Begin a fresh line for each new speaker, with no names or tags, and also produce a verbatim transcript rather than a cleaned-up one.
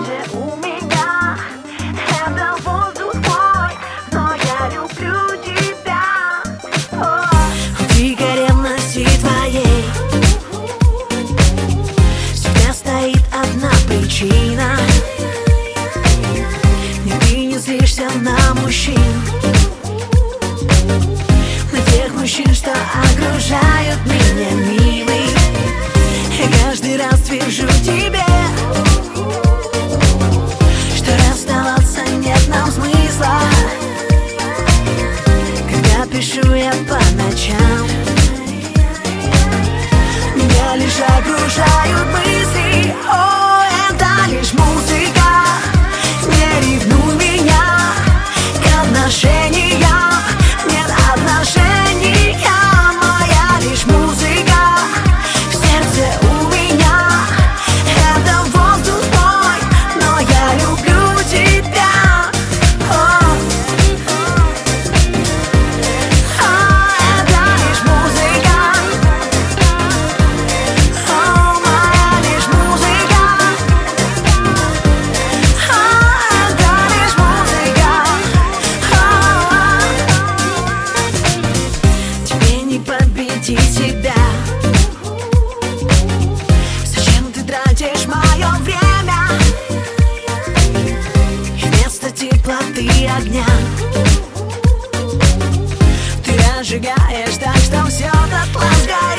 сердце у меня это воздух мой, но я люблю тебя. О.
Дикой ревности твоей всегда стоит одна причина. Не ты не злишься на мужчин, на тех мужчин, что окружают меня, милый. Я каждый раз твержу тебе, что расставаться нет нам смысла. Когда пишу я по ночам, меня лишь окружают мысли. О, это лишь музыка. Не ревнуй меня к отношениям, нет отношений. Моя лишь музыка в сердце у меня. Это воздух мой, но я люблю тебя. О, о, это лишь музыка. О, моя лишь музыка. О, это лишь музыка. О, тебе не победить себя. Зачем ты тратишь мое время? И вместо теплоты огня ты разжигаешь так, что все дотла сгорит.